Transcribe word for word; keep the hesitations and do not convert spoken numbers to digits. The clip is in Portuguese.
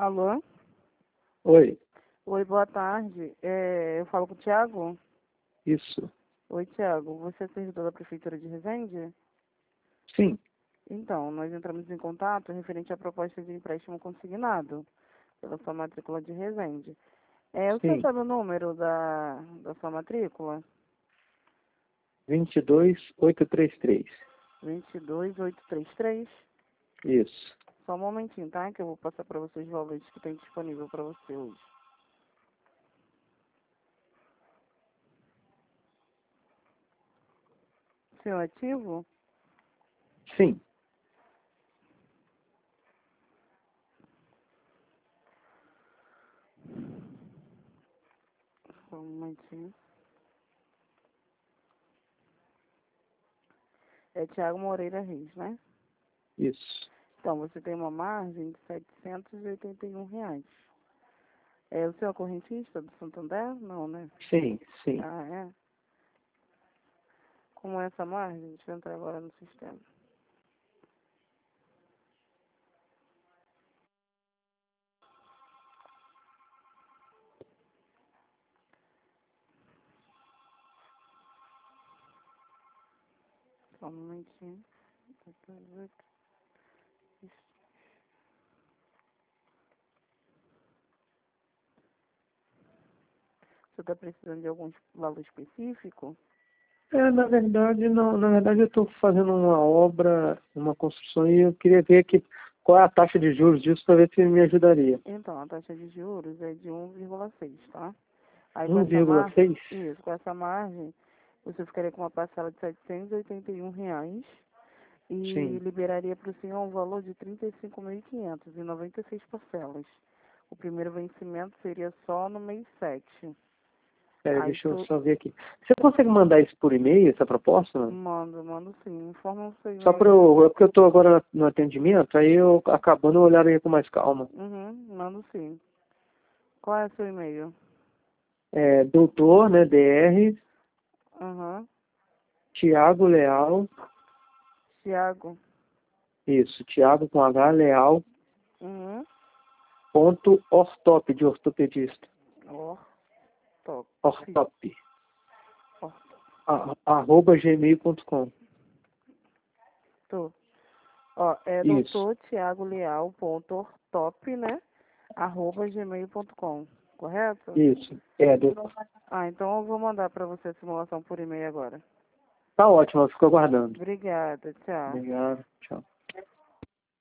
Alô? Oi, Oi, boa tarde. É, eu falo com o Thiago? isso. Oi, Thiago. Você é servidor da Prefeitura de Resende? Sim, Então, nós entramos em contato referente à proposta de empréstimo consignado pela sua matrícula de Resende. É, o senhor sim. sabe o número da, da sua matrícula? vinte e dois mil oitocentos e trinta e três. dois dois oito três três. Isso. Só um momentinho, tá? Que eu vou passar para você os valores que tem disponível para você hoje. Seu ativo? Sim. Só um momentinho. É Thiago Moreira Reis, né? Isso. Então, você tem uma margem de setecentos e oitenta e um reais. É o seu correntista do Santander? Não, né? Sim, sim. Ah, é? Como é essa margem? Deixa eu entrar agora no sistema. Só um momentinho. Você está precisando de algum valor específico? É, na verdade, não. Na verdade, eu estou fazendo uma obra, uma construção, e eu queria ver aqui qual é a taxa de juros disso para ver se me ajudaria. Então, a taxa de juros é de um vírgula seis, tá? Aí com um essa vírgula margem, seis? isso, com essa margem, você ficaria com uma parcela de setecentos e oitenta e um reais e Sim. liberaria para o senhor um valor de trinta e cinco mil e quinhentos em noventa e seis parcelas. O primeiro vencimento seria só no mês sete. Pera, Aí deixa eu tu só ver aqui. Você consegue mandar isso por e-mail, essa proposta? Não? manda, manda sim. Informa o seu Só para e-mail. eu. É porque eu estou agora no atendimento, aí eu acabando eu olhar aí com mais calma. Uhum, manda sim. Qual é o seu e-mail? É, doutor, né, dr, Uhum. Tiago Leal, Tiago. isso, Tiago com H, Leal, Uhum. ponto ortop, de ortopedista, Ó, top. ortop, Ó, a- arroba gmail ponto com. tô. Ó, é Isso, doutor Tiago Leal ponto ortop, né? Arroba gmail ponto com, correto? isso, é, doutor. Ah, então eu vou mandar para você a simulação por e-mail agora. Tá ótimo, eu fico aguardando. Obrigada, tchau. Obrigado, tchau.